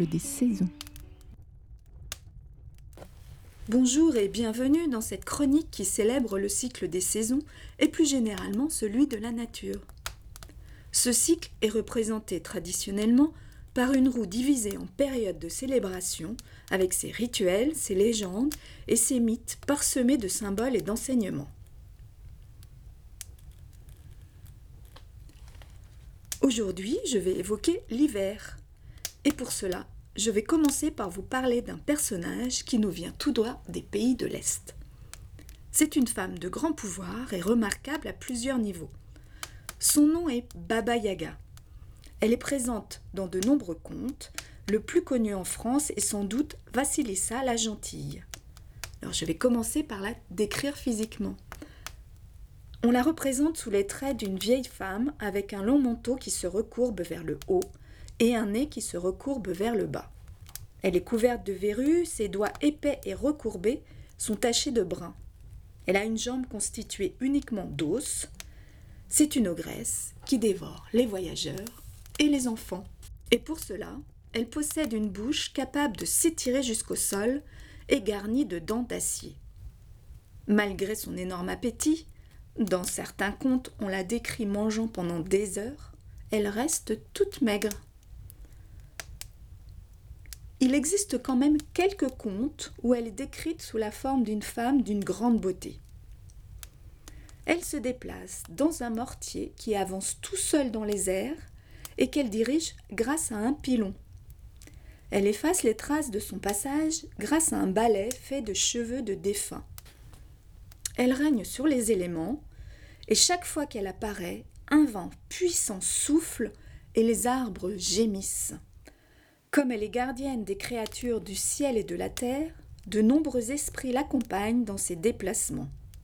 des saisons. Bonjour et bienvenue dans cette chronique qui célèbre le cycle des saisons et plus généralement celui de la nature. Ce cycle est représenté traditionnellement par une roue divisée en périodes de célébration avec ses rituels, ses légendes et ses mythes parsemés de symboles et d'enseignements. Aujourd'hui, je vais évoquer l'hiver. Et pour cela, je vais commencer par vous parler d'un personnage qui nous vient tout droit des pays de l'Est. C'est une femme de grand pouvoir et remarquable à plusieurs niveaux. Son nom est Baba Yaga. Elle est présente dans de nombreux contes. Le plus connu en France est sans doute Vassilissa la Gentille. Alors je vais commencer par la décrire physiquement. On la représente sous les traits d'une vieille femme avec un long manteau qui se recourbe vers le haut et un nez qui se recourbe vers le bas. Elle est couverte de verrues, ses doigts épais et recourbés sont tachés de brun. Elle a une jambe constituée uniquement d'os. C'est une ogresse qui dévore les voyageurs et les enfants. Et pour cela, elle possède une bouche capable de s'étirer jusqu'au sol et garnie de dents d'acier. Malgré son énorme appétit, dans certains contes on la décrit mangeant pendant des heures, elle reste toute maigre. Il existe quand même quelques contes où elle est décrite sous la forme d'une femme d'une grande beauté. Elle se déplace dans un mortier qui avance tout seul dans les airs et qu'elle dirige grâce à un pilon. Elle efface les traces de son passage grâce à un balai fait de cheveux de défunts. Elle règne sur les éléments et chaque fois qu'elle apparaît, un vent puissant souffle et les arbres gémissent. Comme elle est gardienne des créatures du ciel et de la terre, de nombreux esprits l'accompagnent dans ses déplacements.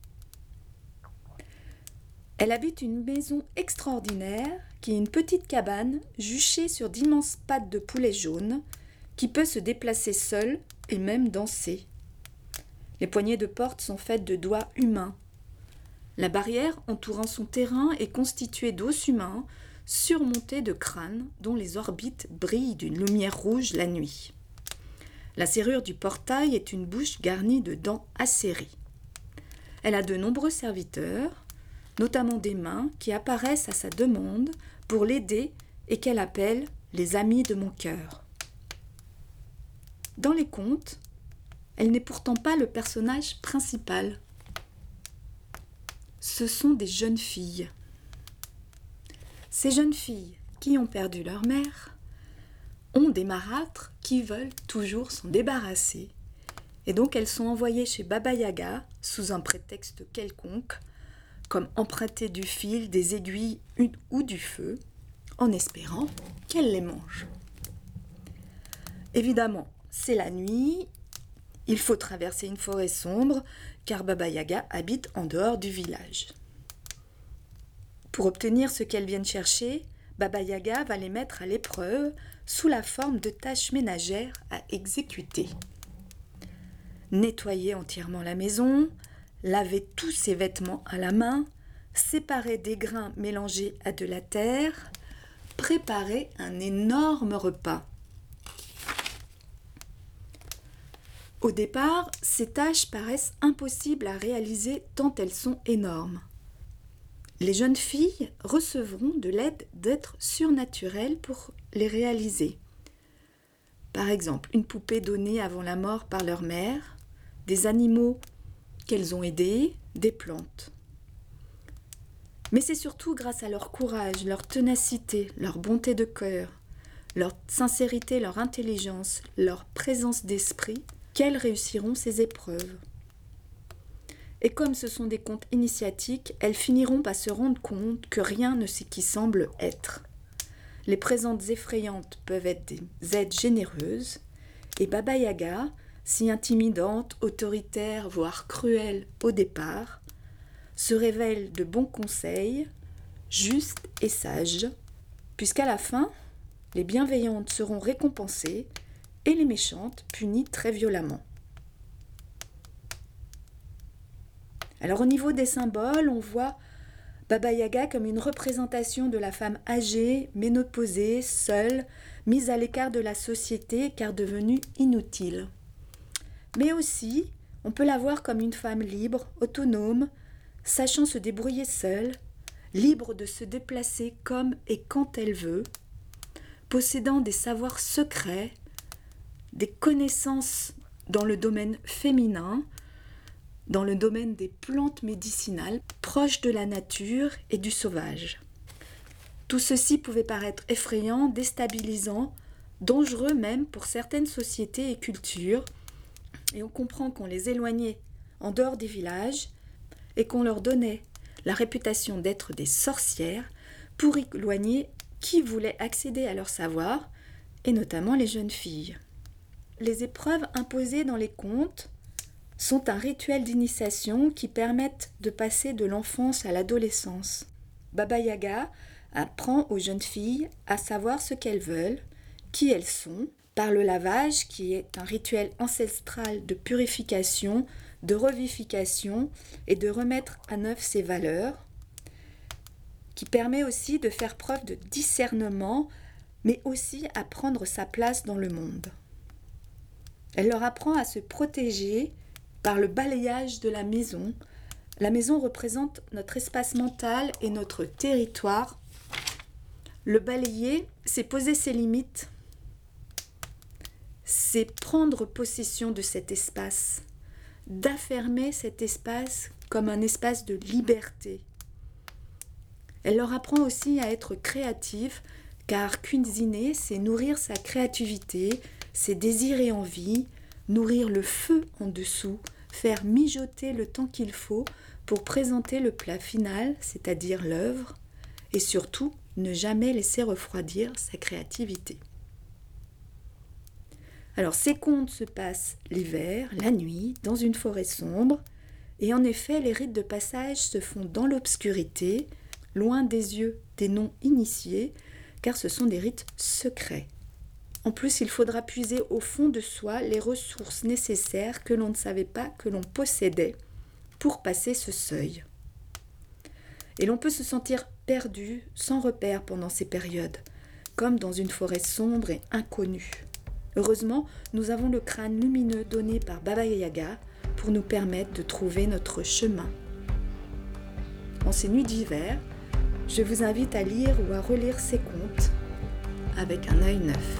Elle habite une maison extraordinaire qui est une petite cabane juchée sur d'immenses pattes de poulet jaune qui peut se déplacer seule et même danser. Les poignées de porte sont faites de doigts humains. La barrière entourant son terrain est constituée d'os humains surmontés de crânes dont les orbites brillent d'une lumière rouge la nuit. La serrure du portail est une bouche garnie de dents acérées. Elle a de nombreux serviteurs, notamment des mains qui apparaissent à sa demande pour l'aider et qu'elle appelle les amis de mon cœur. Dans les contes, elle n'est pourtant pas le personnage principal. Ce sont des jeunes filles. Ces jeunes filles qui ont perdu leur mère ont des marâtres qui veulent toujours s'en débarrasser. Et donc elles sont envoyées chez Baba Yaga sous un prétexte quelconque, comme emprunter du fil, des aiguilles ou du feu, en espérant qu'elle les mange. Évidemment, c'est la nuit, il faut traverser une forêt sombre, car Baba Yaga habite en dehors du village. Pour obtenir ce qu'elles viennent chercher, Baba Yaga va les mettre à l'épreuve sous la forme de tâches ménagères à exécuter. Nettoyer entièrement la maison, laver tous ses vêtements à la main, séparer des grains mélangés à de la terre, préparer un énorme repas. Au départ, ces tâches paraissent impossibles à réaliser tant elles sont énormes. Les jeunes filles recevront de l'aide d'êtres surnaturels pour les réaliser. Par exemple, une poupée donnée avant la mort par leur mère, des animaux qu'elles ont aidés, des plantes. Mais c'est surtout grâce à leur courage, leur ténacité, leur bonté de cœur, leur sincérité, leur intelligence, leur présence d'esprit, qu'elles réussiront ces épreuves. Et comme ce sont des contes initiatiques, elles finiront par se rendre compte que rien ne ce qui semble être. Les présentes effrayantes peuvent être des aides généreuses, et Baba Yaga, si intimidante, autoritaire, voire cruelle au départ, se révèle de bons conseils, juste et sage, puisqu'à la fin, les bienveillantes seront récompensées et les méchantes punies très violemment. Alors au niveau des symboles, on voit Baba Yaga comme une représentation de la femme âgée, ménopausée, seule, mise à l'écart de la société car devenue inutile. Mais aussi, on peut la voir comme une femme libre, autonome, sachant se débrouiller seule, libre de se déplacer comme et quand elle veut, possédant des savoirs secrets, des connaissances dans le domaine féminin, dans le domaine des plantes médicinales, proches de la nature et du sauvage. Tout ceci pouvait paraître effrayant, déstabilisant, dangereux même pour certaines sociétés et cultures, et on comprend qu'on les éloignait en dehors des villages et qu'on leur donnait la réputation d'être des sorcières pour éloigner qui voulait accéder à leur savoir, et notamment les jeunes filles. Les épreuves imposées dans les contes sont un rituel d'initiation qui permettent de passer de l'enfance à l'adolescence. Baba Yaga apprend aux jeunes filles à savoir ce qu'elles veulent, qui elles sont, par le lavage qui est un rituel ancestral de purification, de revivification et de remettre à neuf ses valeurs, qui permet aussi de faire preuve de discernement, mais aussi à prendre sa place dans le monde. Elle leur apprend à se protéger par le balayage de la maison. La maison représente notre espace mental et notre territoire. Le balayer, c'est poser ses limites, c'est prendre possession de cet espace, d'affermer cet espace comme un espace de liberté. Elle leur apprend aussi à être créative, car cuisiner, c'est nourrir sa créativité, ses désirs et envies, nourrir le feu en dessous, faire mijoter le temps qu'il faut pour présenter le plat final, c'est-à-dire l'œuvre, et surtout ne jamais laisser refroidir sa créativité. Alors ces contes se passent l'hiver, la nuit, dans une forêt sombre, et en effet les rites de passage se font dans l'obscurité, loin des yeux des non-initiés, car ce sont des rites secrets. En plus, il faudra puiser au fond de soi les ressources nécessaires que l'on ne savait pas que l'on possédait pour passer ce seuil. Et l'on peut se sentir perdu, sans repère pendant ces périodes, comme dans une forêt sombre et inconnue. Heureusement, nous avons le crâne lumineux donné par Baba Yaga pour nous permettre de trouver notre chemin. En ces nuits d'hiver, je vous invite à lire ou à relire ces contes avec un œil neuf.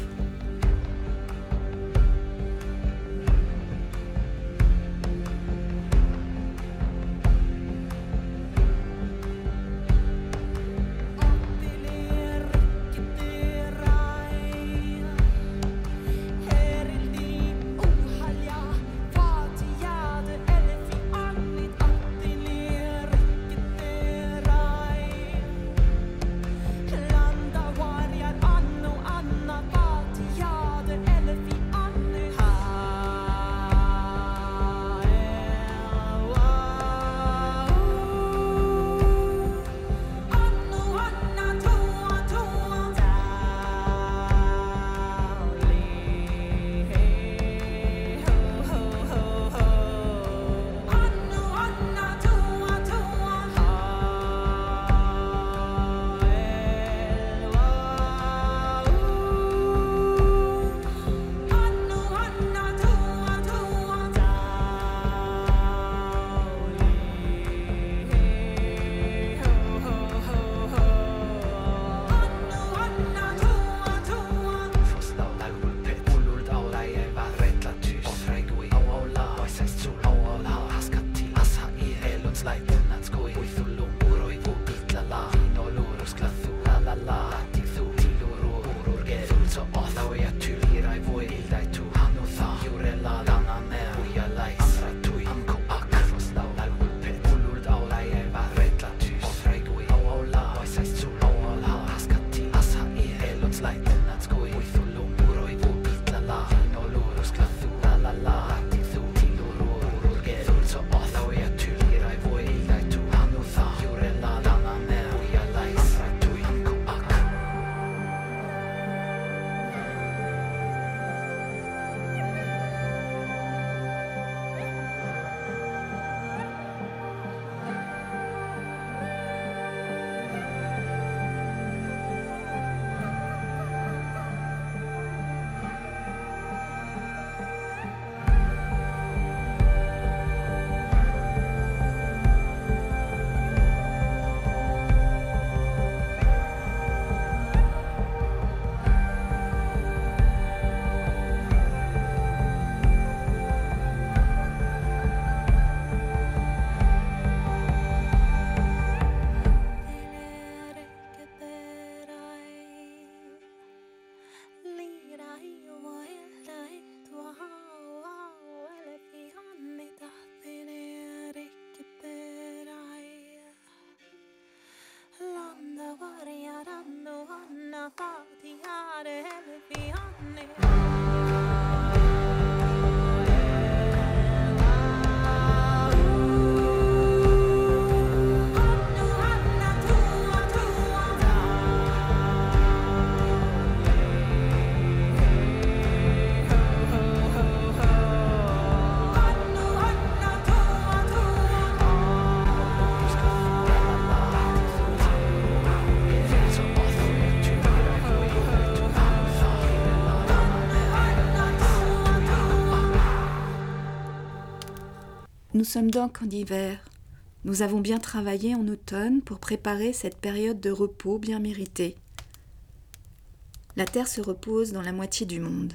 Nous sommes donc en hiver. Nous avons bien travaillé en automne pour préparer cette période de repos bien méritée. La terre se repose dans la moitié du monde.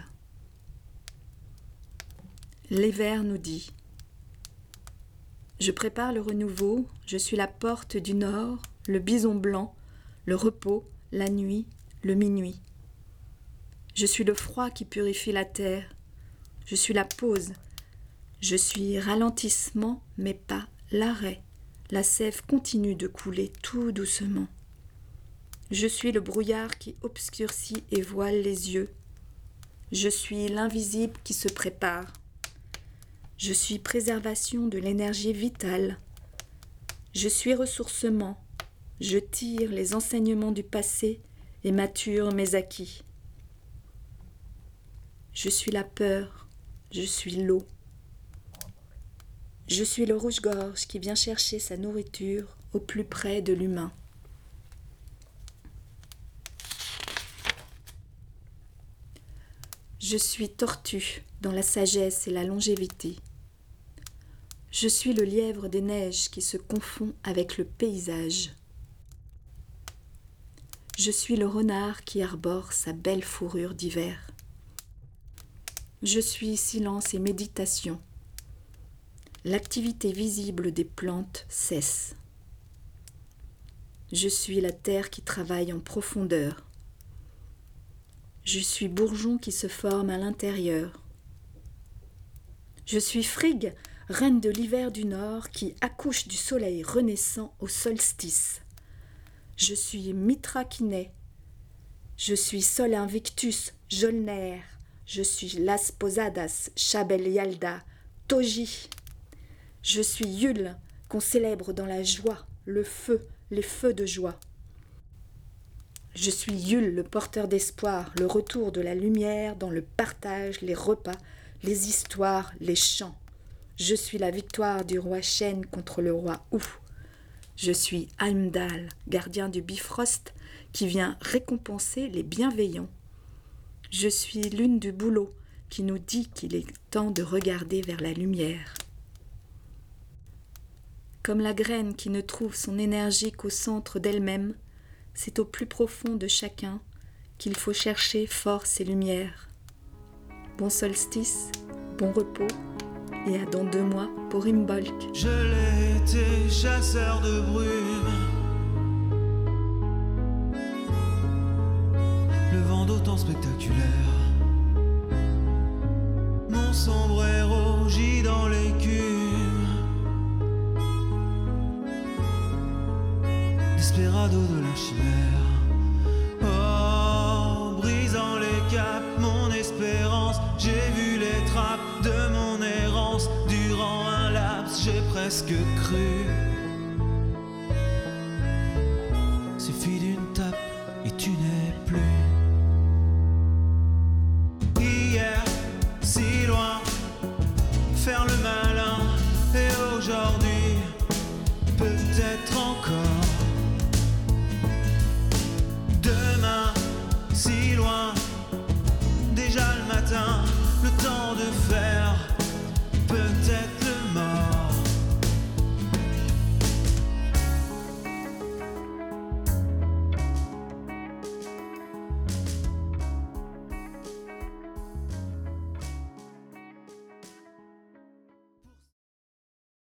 L'hiver nous dit : je prépare le renouveau, je suis la porte du nord, le bison blanc, le repos, la nuit, le minuit. Je suis le froid qui purifie la terre, je suis la pause, je suis ralentissement mais pas l'arrêt, la sève continue de couler tout doucement. Je suis le brouillard qui obscurcit et voile les yeux, je suis l'invisible qui se prépare. Je suis préservation de l'énergie vitale. Je suis ressourcement. Je tire les enseignements du passé et mature mes acquis. Je suis la peur. Je suis l'eau. Je suis le rouge-gorge qui vient chercher sa nourriture au plus près de l'humain. Je suis tortue dans la sagesse et la longévité. Je suis le lièvre des neiges qui se confond avec le paysage. Je suis le renard qui arbore sa belle fourrure d'hiver. Je suis silence et méditation. L'activité visible des plantes cesse. Je suis la terre qui travaille en profondeur. Je suis bourgeon qui se forme à l'intérieur. Je suis Frigg, reine de l'hiver du Nord qui accouche du soleil renaissant au solstice. Je suis Mitra qui naît. Je suis Sol Invictus, Jolner. Je suis Las Posadas, Chabel Yalda, Toji. Je suis Yule, qu'on célèbre dans la joie, le feu, les feux de joie. Je suis Yule, le porteur d'espoir, le retour de la lumière dans le partage, les repas, les histoires, les chants. Je suis la victoire du roi Shen contre le roi Hu. Je suis Heimdall, gardien du Bifrost, qui vient récompenser les bienveillants. Je suis lune du bouleau, qui nous dit qu'il est temps de regarder vers la lumière. Comme la graine qui ne trouve son énergie qu'au centre d'elle-même, c'est au plus profond de chacun qu'il faut chercher force et lumière. Bon solstice, bon repos, et à dans 2 mois pour Imbolc. Je l'ai été, chasseur de brume. Le vent d'autant spectaculaire. Mon sombrero gît dans l'écume. Desperado de la chimère. Oh, brisant les caps, mon espérance. J'ai vu les trappes de mon errance. Durant un laps, j'ai presque cru